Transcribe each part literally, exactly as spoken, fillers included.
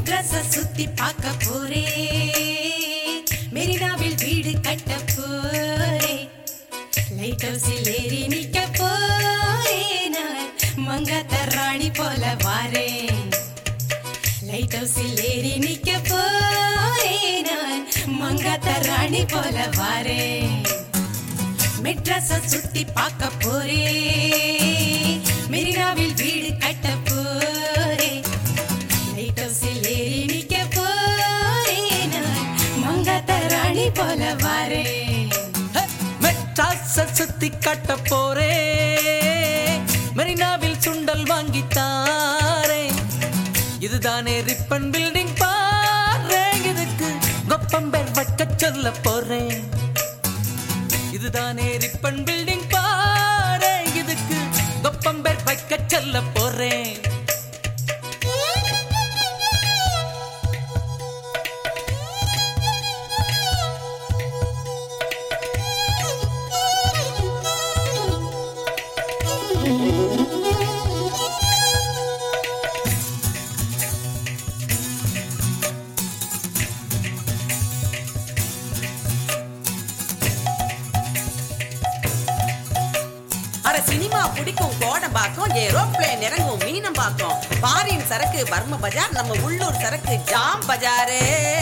மெட்ராஸ சுத்தி பார்க்க போறே, மெரினாவில் வீடு கட்ட போறே, லைட் ஹவுஸில் ஏறி நிக்க போறே, நான் மங்காத்த ராணி போல வாரேன். லைட் ஹவுஸில் ஏறி நிக்க போறே, நான் மங்காத்த ராணி போல வாரேன். மெட்ராஸ சுத்தி பார்க்க போறே, மெரினாவில் வீடு கட்ட போறே, லைட் ஹவுஸில் ஏறி நிக்க போறே, நான் மங்காத்த ராணி போல வாரேன். மெட்ராஸ சுத்தி கட்ட போறே, மெரினாவில் சுண்டல் வாங்கித்தாரே, இதுதானே ரிப்பன் பில்டிங் பாரு, இதுக்கு கொப்பம்பேர் வைக்க சொல்ல போறேன். இதுதானே ரிப்பன் பில்டிங் பாரு, இதுக்கு கொப்பம்பேர் வைக்க சொல்ல போறேன். சினிமா பிடிக்கும் கோடம்பாக்கம், ஏரோப்ளேன் இறங்கும் மீனம்பாக்கம், பாரின் சரக்கு பர்ம பஜார், நம்ம உள்ளூர் சரக்கு ஜாம் பஜாரே.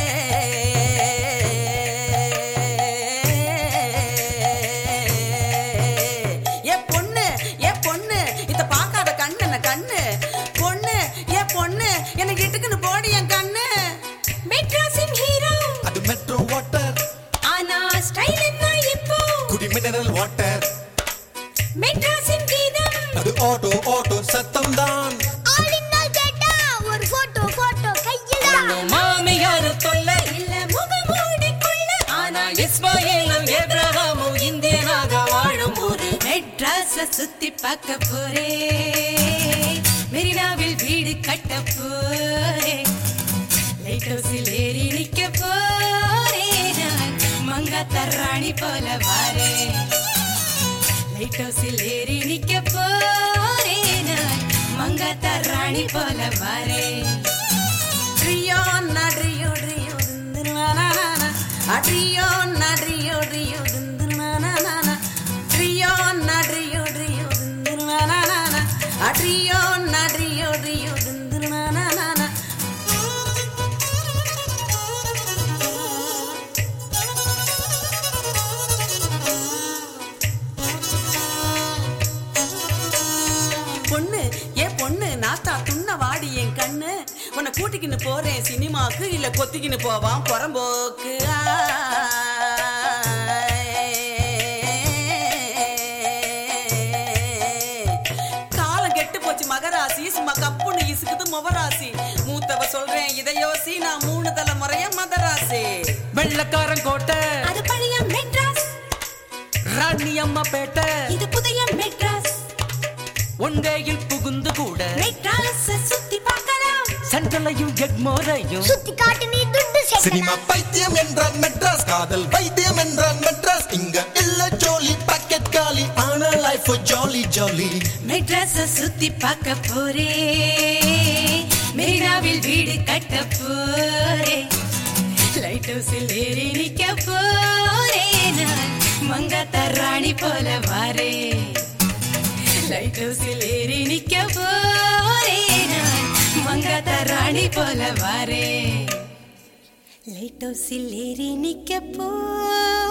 ஏ பொண்ணு ஏ பொண்ணு இத பாக்காத கண்ணு என்ன கண்ணு, பொண்ணு ஏ பொண்ணு எனக்கு இட்டுக்குன்னு போடி என் கண்ணு. மெட்ராஸின் ஹீரோ அது மெட்ரோ வாட்டர், ஆனா ஸ்டைல் என்ன இப்போ குடி மினரல் வாட்டர். மெட்ராஸின் கீதம் அது ஆட்டோ ஆட்டோ சத்தம் தான். ஆளினால் கேட்டா ஒரு போட்டோ போட்டோ கையில மாமியாரு தொல்லை இல்ல முகமூடி கொள்ள, ஆனா இஸ்மாயிலும் ஏப்ரஹாமும் இந்தியனாக வாழும் ஊரு. மெட்ராஸ சுத்தி பார்க்க போறே, மெரினாவில் வீடு கட்ட போறே, லைட் ஹவுஸில் ஏறி நிக்க போறே, நான் மங்காத்த ராணி போல வாரேன். லைட் ஹவுஸில் ஏறி நிக்க போறே, நான் மங்காத்த ராணி போல வாரேன். ட்ரியோ நட்ரியோ ட்ரியோ திந்துனானானா, அட்ரியோ நட்ரியோ ட்ரியோ திந்துனானானா, ட்ரியோ நட்ரியோ ட்ரியோ திந்துனானானா, அட்ரியோ நட்ரியோ ட்ரியோ திந்துனானானா. பொண்ணு ஏ பொண்ணு நாத்தா துண்ண வாடி என் கண்ணு, உன்னை கூட்டிக்கின்னு போறேன் சினிமாக்கு, இல்ல கொத்திக்கின்னு போவான் புறம்போக்கு. காலம் கெட்டு போச்சு மகராசி, சும்மா கப்புன்னு இசுக்குது முவராசி, மூத்தவ சொல்றேன் இதையோசி, நான் மூணு தலைமுறைய மதராசி. வெள்ளக்காரன் கோட்டை அது பழைய மெட்ராஸ், ராணி அம்மா பேட்டை இது புதிய மெட்ராஸ். ஒன்றையில் புகுந்து கூட மெட்ராஸ சுத்தி பார்க்கலாம், சென்ட்ரலையும் எக்மோரையும் சுத்தி காட்டு நீ துட்டு சினிமா பைத்தியம் என்றான் மெட்ராஸ், காதல் வைத்தியம் என்றான் மெட்ராஸ், இங்க இல்ல ஜோலி பாக்கெட் காலி, ஆனா லைஃப் ஜாலி ஜாலி. மெட்ராஸ சுத்தி பார்க்க போறே, மெரினாவில் வீடு கட்ட போறே, லைட் ஹவுஸில் ஏறி நிக்க போறே, நான் மங்காத்த ராணி போல வாரேன். லைட் ஹவுஸில் ஏறி நிக்க போறே, நான் மங்காத்த ராணி போல வாரேன். லைட் ஹவுஸில் ஏறி நிக்க போ